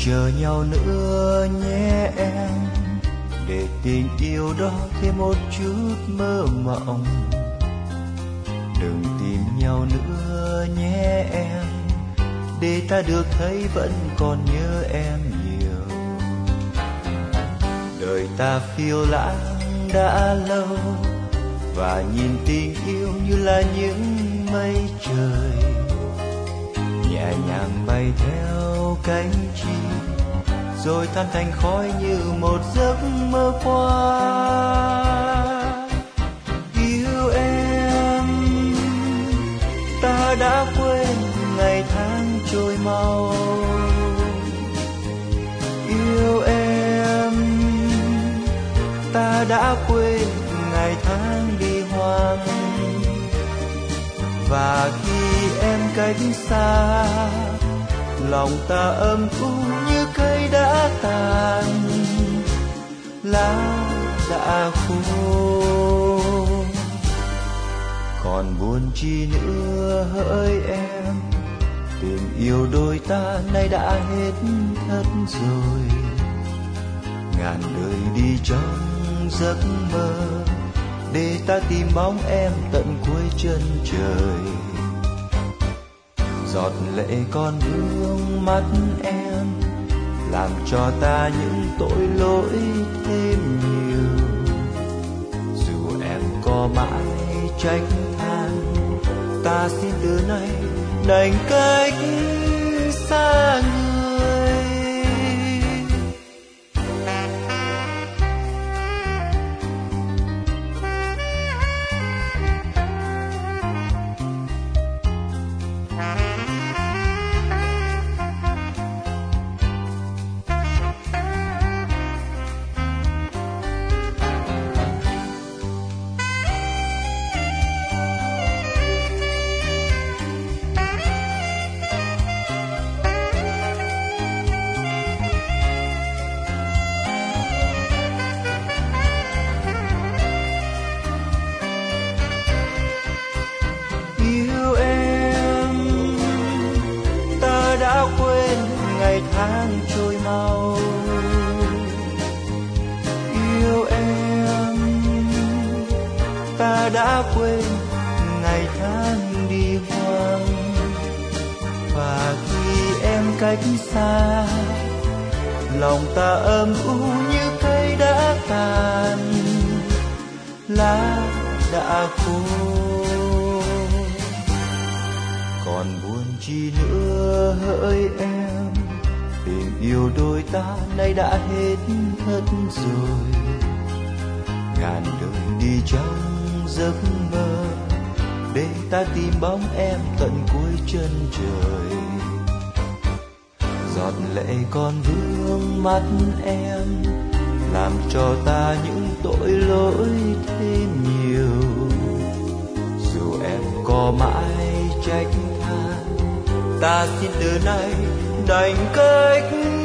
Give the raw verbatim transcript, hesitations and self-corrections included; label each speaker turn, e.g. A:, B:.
A: chờ nhau nữa nhé em, để tình yêu đó thêm một chút mơ mộng. Đừng tìm nhau nữa nhé em, để ta được thấy vẫn còn nhớ em nhiều. Đời ta phiêu lãng đã lâu, và nhìn tình yêu như là những mây trời nhẹ nhàng bay theo cánh chim, rồi tan thành khói như một giấc mơ qua. Yêu em, ta đã quên ngày tháng trôi mau. Yêu em, ta đã quên ngày tháng đi hoang. Và khi em cách xa, lòng ta âm u như cây đã tàn, lá đã khô. Còn buồn chi nữa hỡi em, tình yêu đôi ta nay đã hết thật rồi. Ngàn đời đi trong giấc mơ, để ta tìm bóng em tận cuối chân trời. Giọt lệ còn vương mắt em, làm cho ta những tội lỗi thêm nhiều. Dù em có mãi trách than, ta xin từ nay đành cách xa người. Ngày tháng trôi mau. Yêu em, ta đã quên ngày tháng đi hoang. Và khi em cách xa, lòng ta âm u như cây đã tàn, lá đã khô. Còn buồn chi nữa hỡi em, tình yêu đôi ta nay đã hết thật rồi. Ngàn đời đi trong giấc mơ, để ta tìm bóng em tận cuối chân trời. Giọt lệ còn vương mắt em, làm cho ta những tội lỗi thêm nhiều. Dù em có mãi trách than, ta xin từ nay đành cách